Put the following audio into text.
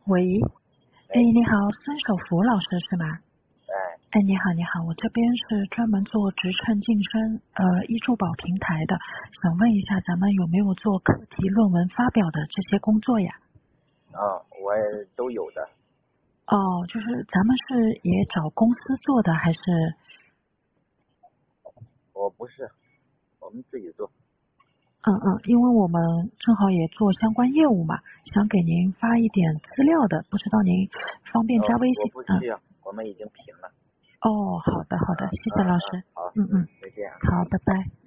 喂，你好，孙守福老师是吗？你好，你好，我这边是专门做职称晋升易助保平台的，想问一下咱们有没有做课题论文发表的这些工作呀？ 我也都有的。 就是咱们是也找公司做的还是？ 我不是，我们自己做。 因为我们正好也做相关业务嘛，想给您发一点资料的，不知道您方便加微信？ 我不需要，我们已经评了。 好的，谢谢老师。 好， 再见。好，拜拜。